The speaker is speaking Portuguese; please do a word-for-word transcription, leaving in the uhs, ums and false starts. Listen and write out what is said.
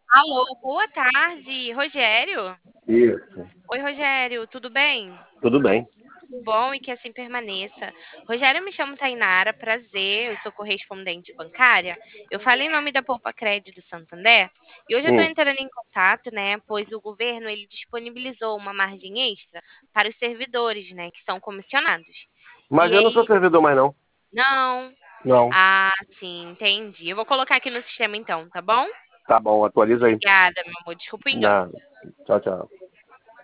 Alô, boa tarde, Rogério? Isso, Oi, Rogério, tudo bem? tudo bem. Bom e que assim permaneça. Rogério, eu me chamo Tainara, prazer, eu sou correspondente bancária. Eu falei em nome da Poupa Crédito Santander e hoje eu estou Hum. entrando em contato, né, pois o governo ele disponibilizou uma margem extra para os servidores, né, que são comissionados. Mas E eu não sou aí, servidor mais não. não, Não. ah, sim, entendi. Eu vou colocar aqui no sistema então, tá bom? Tá bom, atualiza aí. Obrigada, meu amor, desculpa o engano. Nada. Tchau, tchau.